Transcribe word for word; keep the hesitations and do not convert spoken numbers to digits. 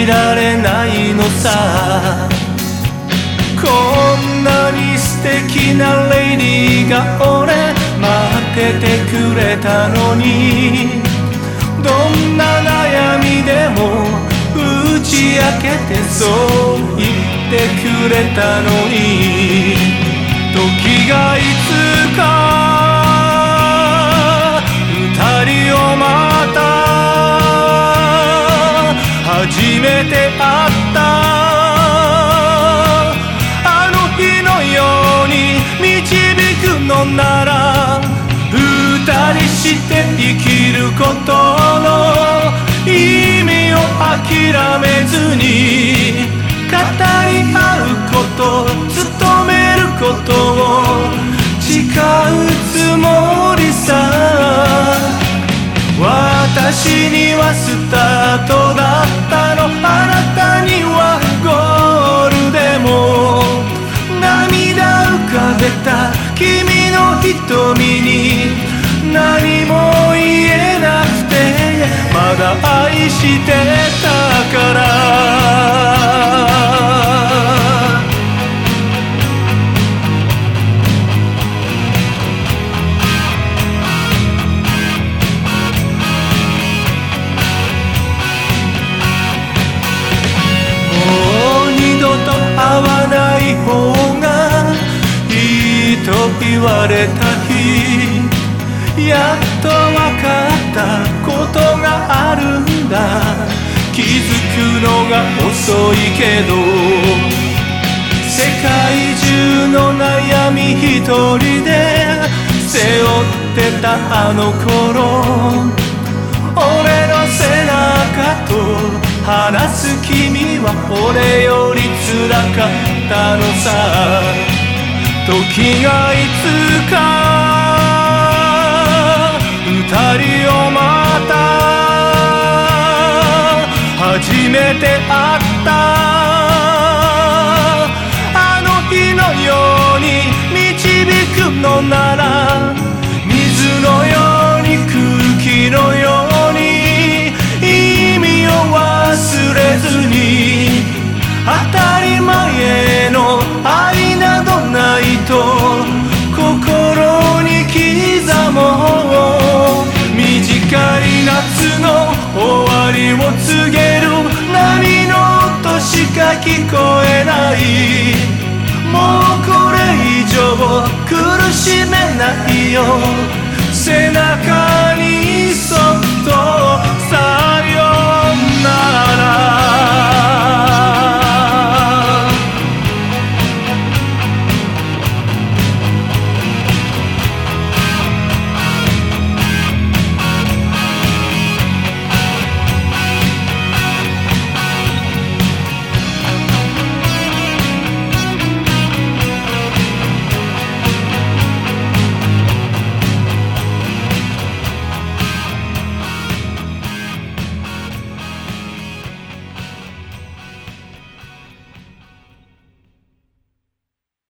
じられないのさ。こんなに素敵なレディーが俺待っててくれたのに、どんな悩みでも打ち明けてそう言ってくれたのに、時がいつか二人をまた初めて会ったあの日のように導くのなら、二人して生きることの意味を諦めずに、語り合うこと、努めることを誓うつもりさ。私にはスタートだったの、あなたにはゴールでも、涙浮かべた君の瞳に何も言えなくて、まだ愛してたから。会わない方がいいと言われた日、やっと分かったことがあるんだ。気づくのが遅いけど、世界中の悩み一人で背負ってたあの頃、俺の背中と話す君は俺より辛かったのさ。時がいつか二人をまた初めて会ったあの日のように導くのなら、水のように空気のように意味を忘れずに、当たり前の愛などないと心に刻もう。短い夏の終わりを告げる波の音しか聞こえない。もうこれ以上苦しめないよ、背中にそっとさ